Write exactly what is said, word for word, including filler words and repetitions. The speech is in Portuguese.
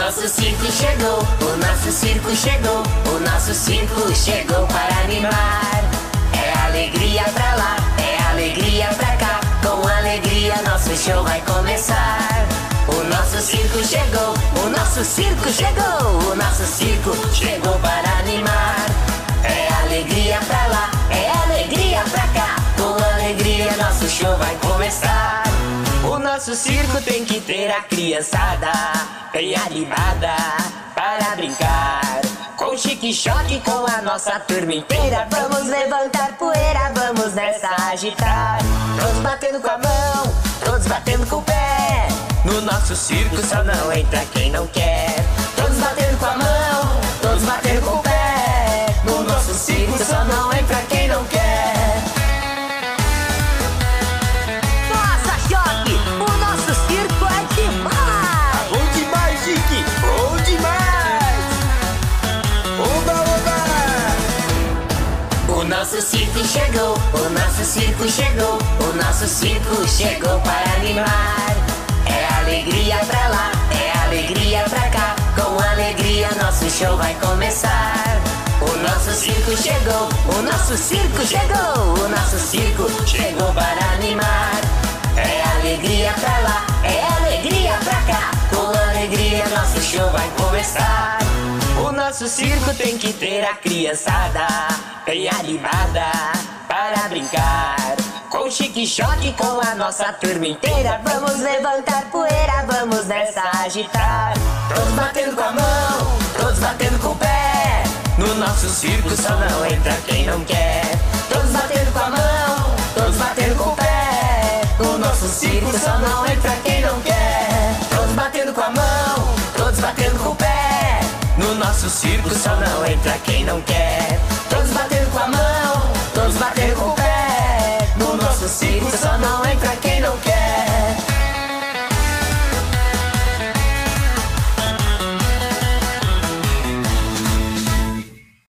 nosso circo chegou, o nosso circo chegou, o nosso circo chegou para animar. É alegria pra lá, é alegria pra cá, com alegria nosso show vai começar. O nosso circo chegou, o nosso circo chegou, o nosso circo chegou para animar. É alegria pra lá, é alegria pra cá, com alegria nosso show vai começar. O nosso circo tem que ter a criançada bem animada para brincar. Com chique-choque, com a nossa turma inteira, vamos levantar poeira, vamos nessa agitar. Todos batendo com a mão, todos batendo com o pé. No nosso circo só não entra quem não quer. Todos batendo com a mão, todos batendo com o pé. No nosso circo só não entra quem não quer. Nossa, Choque, o nosso circo é demais! Bom demais, Chique! Bom demais! Oba, oba! O nosso circo chegou, o nosso circo chegou, o nosso circo chegou para animar. É alegria pra lá, é alegria pra cá, com alegria nosso show vai começar. O nosso circo chegou, o nosso circo chegou, o nosso circo chegou para animar. É alegria pra lá, é alegria pra cá, com alegria nosso show vai começar. O nosso circo tem que ter a criançada bem animada para brincar. Com chique-choque, com a nossa turma inteira, vamos levantar poeira, vamos nessa agitar. Todos batendo com a mão, todos batendo com o pé. No nosso circo só não entra quem não quer. Todos batendo com a mão, todos batendo com o pé. No nosso circo só não entra quem não quer. Todos batendo com a mão, todos batendo com o pé. No nosso circo só não entra quem não quer. Todos batendo com a mão, todos batendo com o pé. No nosso circo só não